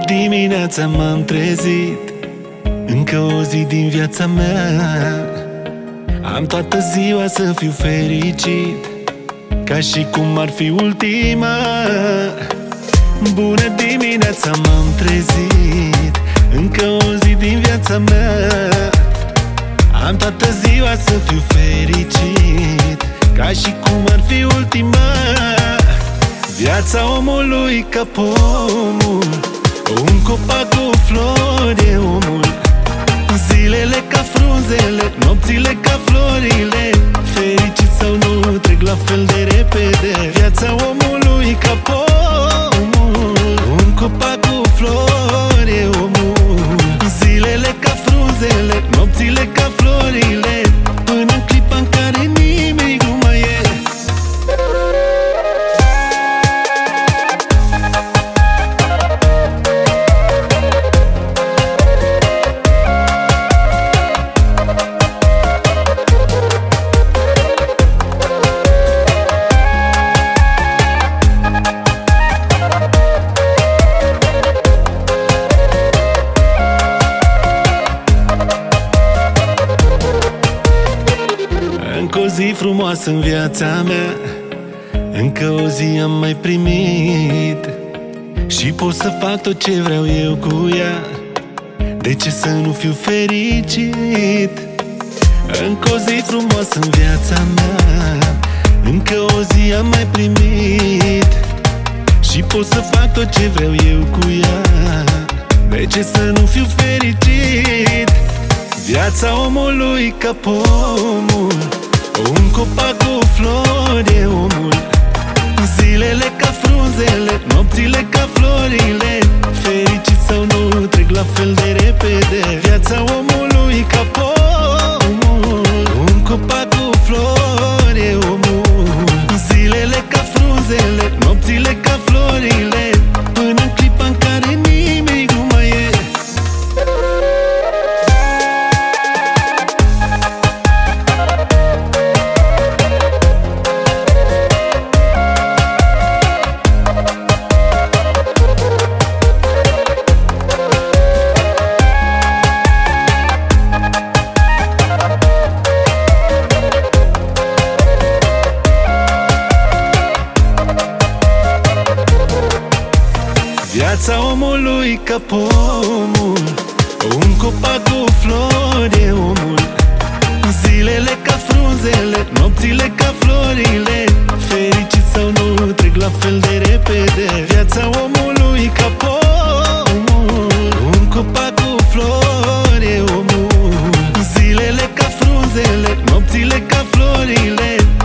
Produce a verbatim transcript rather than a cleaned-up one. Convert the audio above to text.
dimineața m-am trezit, încă o zi din viața mea. Am toată ziua să fiu fericit, ca și cum ar fi ultima. Bună dimineața, m-am trezit, încă o zi din viața mea. Am toată ziua să fiu fericit, ca și cum ar fi ultima. Viața omului ca pomul, un copac cu flori e omul. Zilele ca frunzele, nopțile ca florile, fericit sau nu trec la fel de repede. Viața omului ca pomul, un copac cu flori e omul. Zilele ca frunzele, nopțile ca florile, până în clipa în care nimic nu mai e. Încă o zi frumoasă în viața mea, încă o zi am mai primit, și pot să fac tot ce vreau eu cu ea. De ce să nu fiu fericit? Încă o zi frumoasă în viața mea, încă o zi am mai primit, și pot să fac tot ce vreau eu cu ea. De ce să nu fiu fericit? Viața omului ca pomul, un copac cu flori e omul. Zilele ca frunzele, nopțile ca florile, fericit sau nu trec la fel de repede. Viața omului ca pomul, un copac cu flori e omul. Zilele ca frunzele, nopțile ca florile, până în clipa în care nimic nu mai e. Viața omului ca pomul, un copac cu flori e omul. Zilele ca frunzele, nopțile ca florile, fericit sau nu trec la fel de repede. Viața omului ca pomul, un copac cu flori e omul. Zilele ca frunzele, nopțile ca florile,